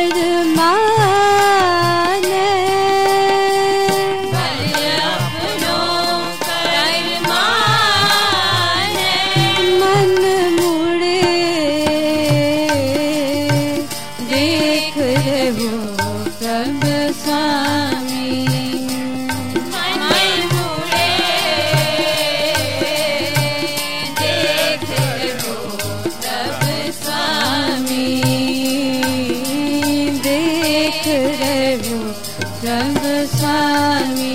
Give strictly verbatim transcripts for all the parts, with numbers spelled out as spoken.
फरमाने, भले अपनों फरमाने, मन मुड़े देख रहे हो प्रभु स्वामी, मन मुड़े देख रहे हो प्रभु स्वामी, देख रहे हो प्रभु स्वामी,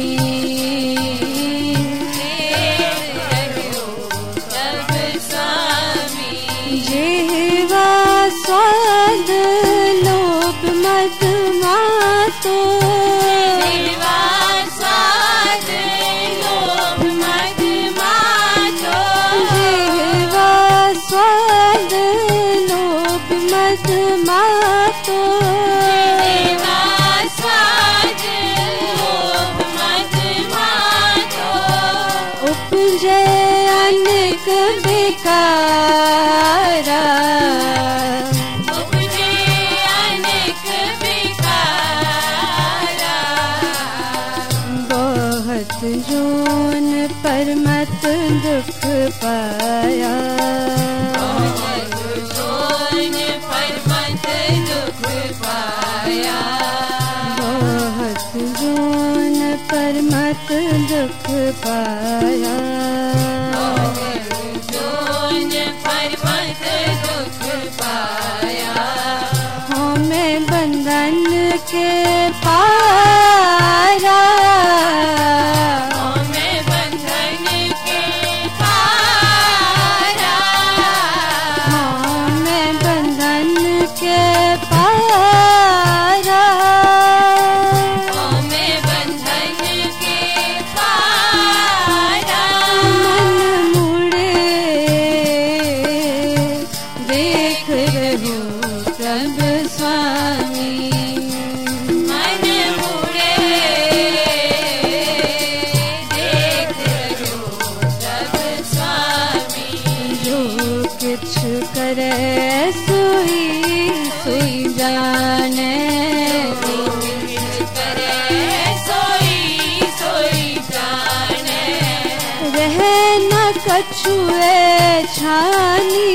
देख रहे हो प्रभु स्वामी। जिह्वा स्वाद लोभ मद मातो, जिह्वा स्वाद लोभ मद मातो, जिह्वा स्वाद लोभ मद मातो, जिह्वा स्वाद लोभ मद मातो, उपजे अनेक विकारा, उपजे अनेक विकारा, बहुत जोन पर मत दुख पाया, बहुत जोन पर मत दुख पाया, बहुत जोन पर मत दुख पाया, बहुत जोन पर मत दुख पाया। हमें बंधन के पारा, हमें बंधन के पारा, हमें बंधन के पारा, हमें बंधन के पारा, मन मुड़े देख रहे हो प्रभु स्वामी, मन मुड़े देख रहे हो प्रभु स्वामी, जो कुछ करे सोई सोई जाने, जो कुछ करे सोई सोई जाने, रह न कछुए छानी,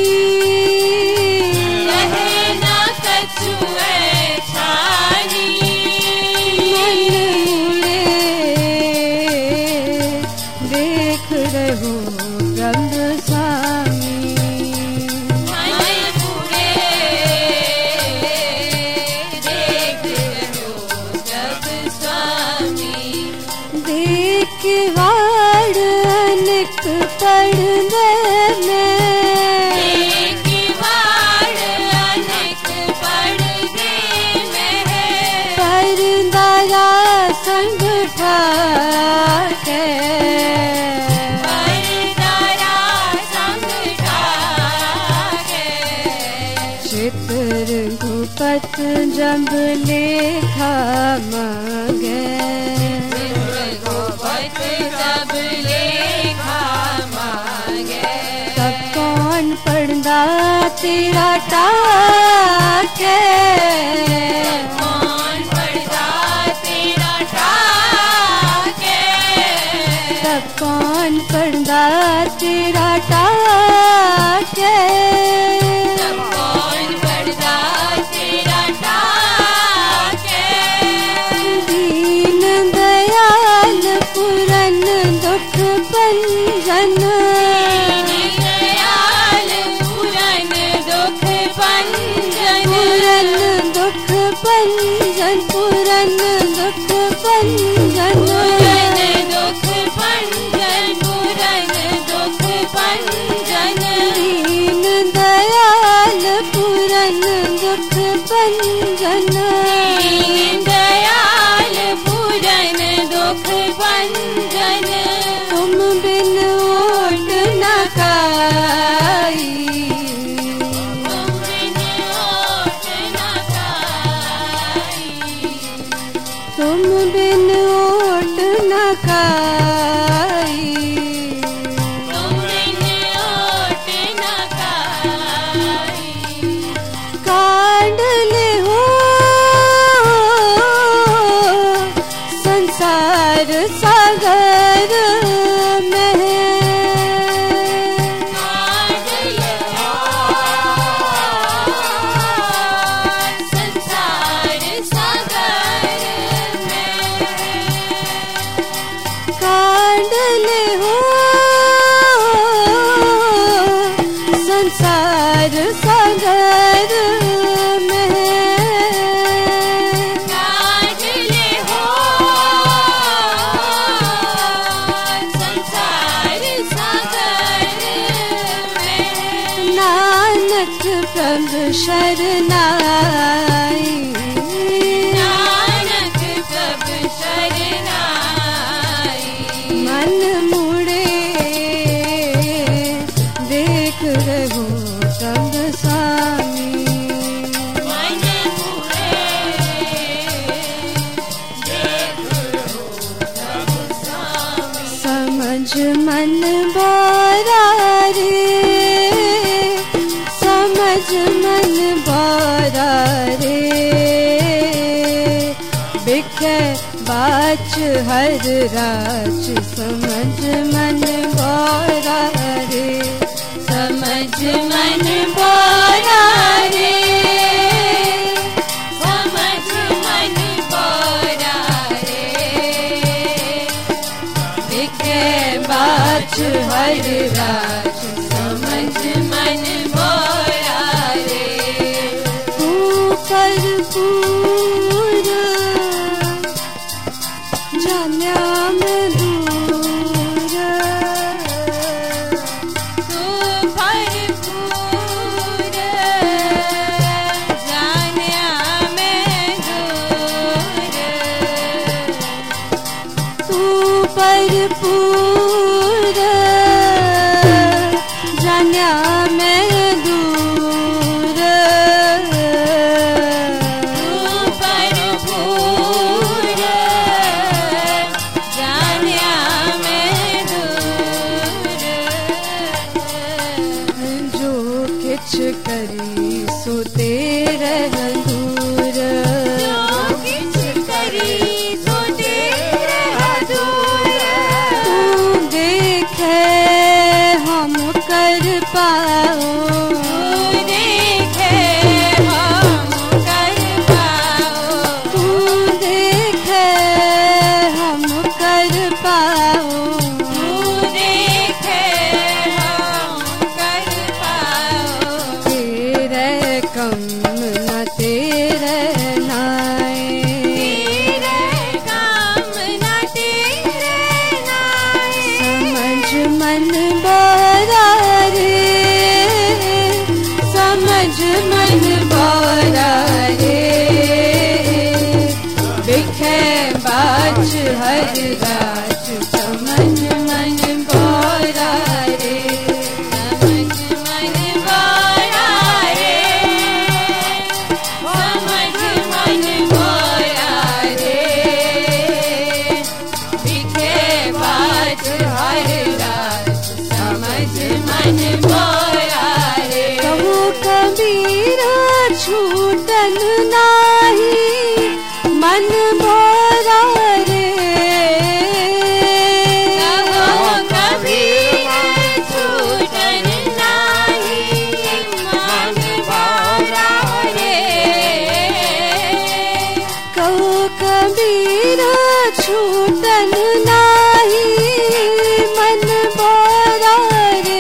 रह न कछुए छानी, मन मुड़े देख रहे हो प्रभु स्वामी, मन मुड़े देख रहे हो प्रभु स्वामी, देख वाड़ अनेक पढ़ने में, देख वाड़ अनेक पढ़ने में, परदारा संग ठाके, परदारा संग ठाके, चित्रगुप्त जब लेखा मांगे, चित्रगुप्त जब लेखा मांगे, तब कौन पर्दा तेरा टाके, कौन पर्दा तेरा टाके, तब कौन पर्दा तेरा टाके, तब कौन पर्दा तेरा टाके, दीन दयाल पूरन दुख भंजन, दीन दयाल पूरन दुख भंजन, पूरन दुख भंजन, पूरन दुख भंजन, पूरन दुख भंजन, पूरन दुख भंजन, दीन दयाल पूरन दुख भंजन, दीन दयाल पूरन दुख भंजन, तुम बिन ओट न खाई, तुम बिन ओट न खाई, तुम बिन ओट न खाई, तुम बिन ओट न खाई, काढ़ ले हो शरनाई, नानक प्रभ शरनाई। मन मुड़े देख रहो तब स्वामी, मन मुड़े देख रहो तब स्वामी। समझ मन बोरा रे, समझ मन बोरा रे, बिखे बाच हर राज, समझ मन बोरा रे, समझ मन बोरा रे, समझ मन बोरा रे, बिखे बाच हर राज, समझ मन बोरा रे। ऊपर पूरा जान्या में दूर, तू भरपूर जान्या में दूर, तू भरपूर जान्या में दूर, तू भरपूर जान्या में दूर। जो किछ करी सो तेरे दूर, जो किछ करी सो तेरे दूर, तू देखे हम कर पाओ, तू देखे हम कर पाओ, तू देखे हम कर पाओ, तू देखे हम कर पाओ। तेरे कम न तेरे नाए, तेरे काम न तेरे नाए, समझ मन बोरा रे, समझ मन बोरा रे, बिखे बाज हर राज, समझ मन बोरा रे, समझ मन बोरा रे, समझ मन बोरा रे, बिखे बाज हर राज, समझ मन बोरा रे। कहू कबीरा छूटन नाही मन बोरा रे, कहो कबीर छूटन नाही मन बोरा रे, कहू कबीरा छूटन नाही मन बोरा रे,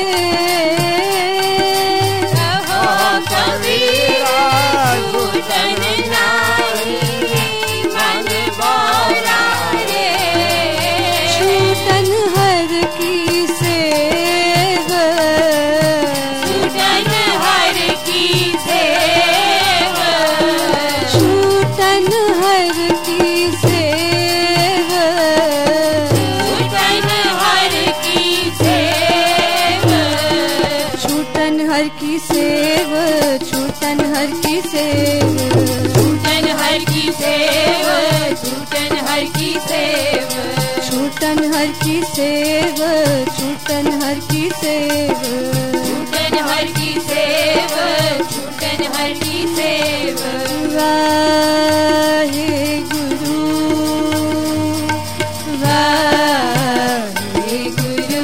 कहो कबीर छूटन नाही मन बोरा रे। छूटन हर की सेव, छूटन हर की सेव, छूटन हर की सेव, छूटन हर की सेव, छूटन हर की सेव, छूटन हर की सेव, छूटन हर की सेव, छूटन हर की सेव, छूटन हर की सेव, छूटन हर की सेव, छूटन हर की सेव, छूटन हर की सेव। वाहे गुरु, वाहे गुरु,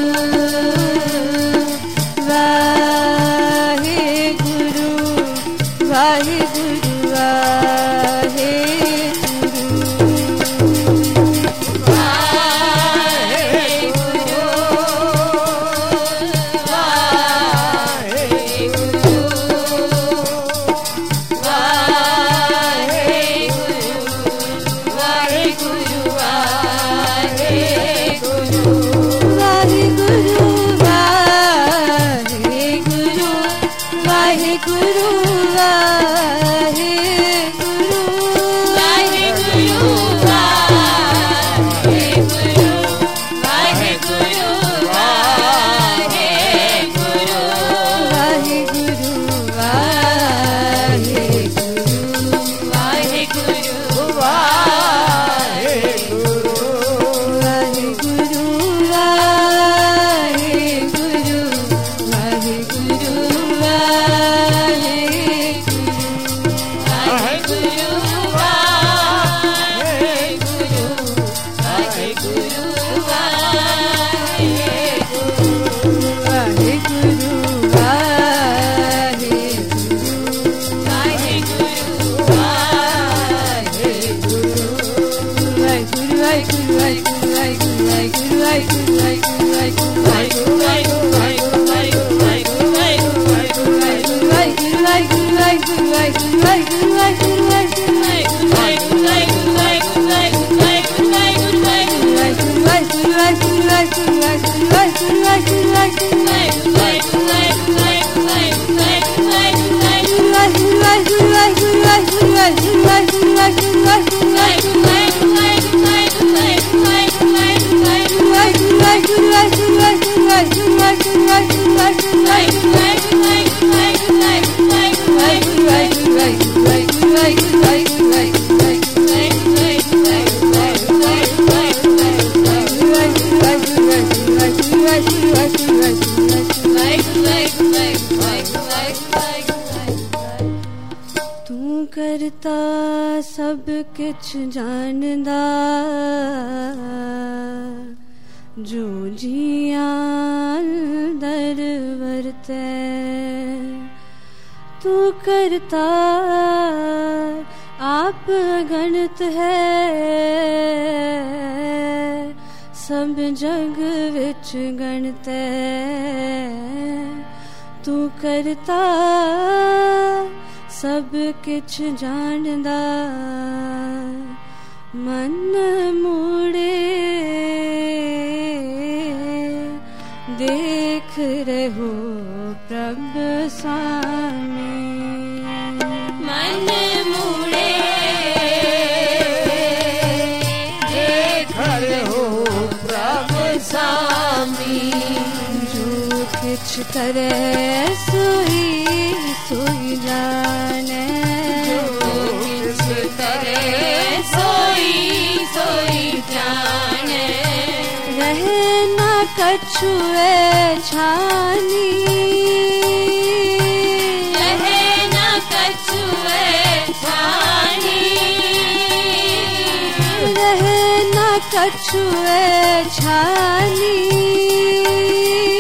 वाहे गुरु, वाहे गुरु, वाहे वाहे गुरु, वाहे गुरु, ਵਾਹਿਗੁਰੂ ਵਾਹਿਗੁਰੂ ਵਾਹਿਗੁਰੂ ਵਾਹਿਗੁਰੂ ਵਾਹਿਗੁਰੂ ਵਾਹਿਗੁਰੂ ਵਾਹਿਗੁਰੂ ਵਾਹਿਗੁਰੂ तू करता सब किछ जानदा जो जियां दर वरते तू करता आप गणत है सब जग विच गणते तू करता सब किछ जानदा मन मुड़े देख रहो प्रभ स्वामी मन मुड़े देख रहो प्रभ स्वामी जो किछ करे सोई सोई जाने जो किछ करे सोई सोई जाने रहे ना कछुए छानी रहे ना कछुए छानी रहे ना कछुए छानी